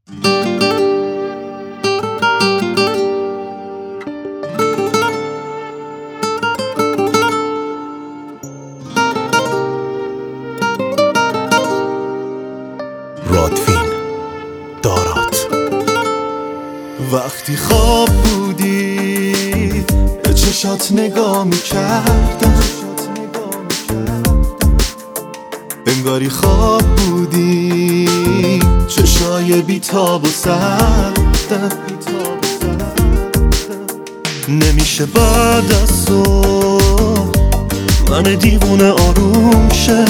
رادفین دارات. وقتی خواب بودی به چشات نگاه میکردم، انگاری خواب بودی چشای بیتاب و سردم. نمیشه بعد از تو من دیوونه آروم شه،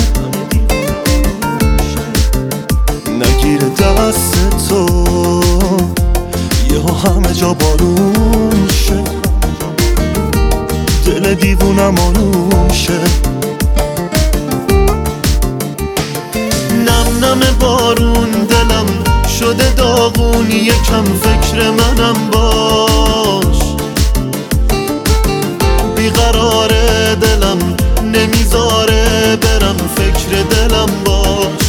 نگیره دست تو یهو همه جا بارون شه، دل دیوونم آروم شه. نم نم بارون دلم شده داغون، یکم فکر منم باش. بیقراره دلم نمیذاره برم، فکر دلم باش.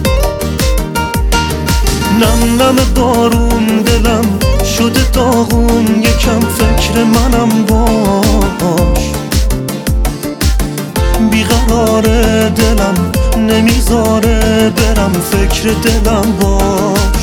نم نم بارون دلم شده داغون، یکم فکر منم باش. بیقراره دلم نمیذاره برم، فکر دلم باش.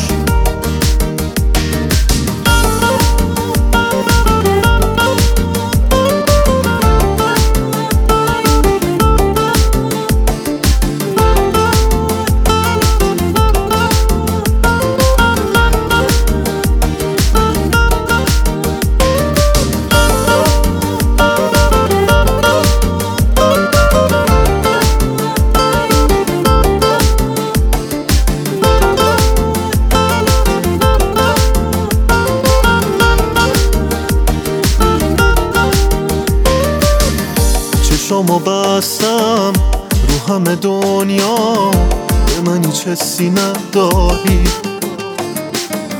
چشامو بستم رو همه دنیا، به من هیچ حسی نداری.